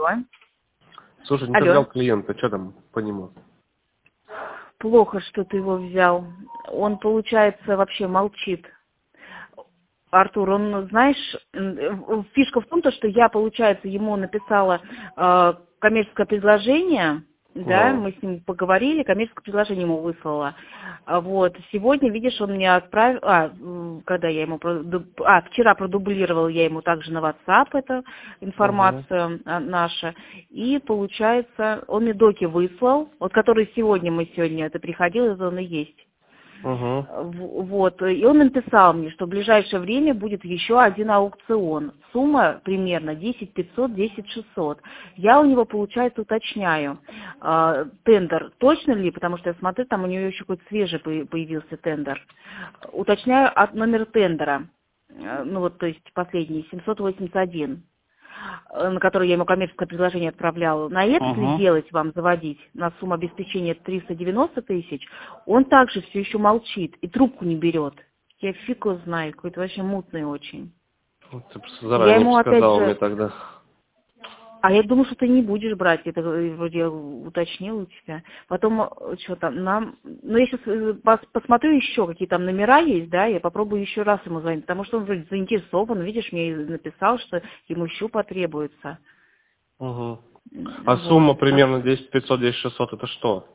Алло. Слушай, не взял клиента, что там по нему? Плохо, что ты его взял. Он, получается, вообще молчит. Артур, он, знаешь, фишка в том, что я, получается, ему написала коммерческое предложение, да, мы с ним поговорили, коммерческое предложение ему выслала. Вот, сегодня, видишь, он мне отправил, когда я ему, вчера продублировала я ему также на WhatsApp эту информацию нашу, и, получается, он мне доки выслал, вот, который сегодня это приходил, это он и есть. Вот, и он написал мне, что в ближайшее время будет еще один аукцион. Сумма примерно 10 500, 10 600. Я у него, получается, уточняю, тендер точно ли, потому что я смотрю, там у него еще какой-то свежий появился тендер. Уточняю номер тендера, ну вот, то есть последний, 781. На который я ему коммерческое предложение отправляла, на этот ли делать вам заводить, на сумму обеспечения 390 тысяч, он также все еще молчит и трубку не берет. Я фиг его знаю, какой-то вообще мутный очень. Вот ты просто заранее сказал мне тогда. А я думаю, что ты не будешь брать, это вроде я уточнил у тебя. Потом, что там, ну я сейчас посмотрю еще, какие там номера есть, да, я попробую еще раз ему звонить, потому что он вроде заинтересован, видишь, мне написал, что ему еще потребуется. А вот. Сумма примерно 10 500, 10 600, это что?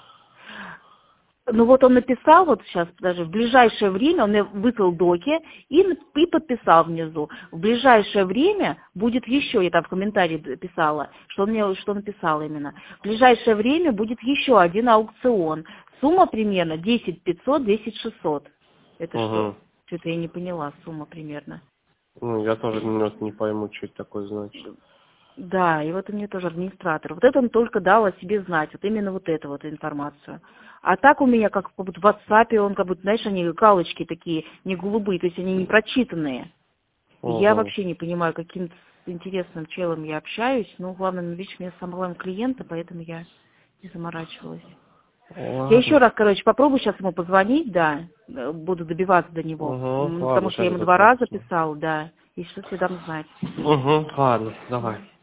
Ну вот он написал, вот сейчас даже в ближайшее время, он мне выслал доки и подписал внизу. В ближайшее время будет еще, я там в комментарии писала, что он мне что написал именно. В ближайшее время будет еще один аукцион. Сумма примерно 10 500, 10 600. Это что? Что-то я не поняла, сумма примерно. Ну, я тоже не пойму, что это такое значит. Да, и вот у меня тоже администратор. Вот это он только дал о себе знать, вот именно вот эту вот информацию. А так у меня как будто в WhatsApp, он как будто, знаешь, они галочки такие, не голубые, то есть они не прочитанные. Я вообще не понимаю, каким-то интересным челом я общаюсь, но главное, видишь, мне самое главное клиента, поэтому я не заморачивалась. Я еще раз, попробую сейчас ему позвонить, да, буду добиваться до него, потому что я ему 2 раза писала, да, и что-то я дам знать. Ладно, давай.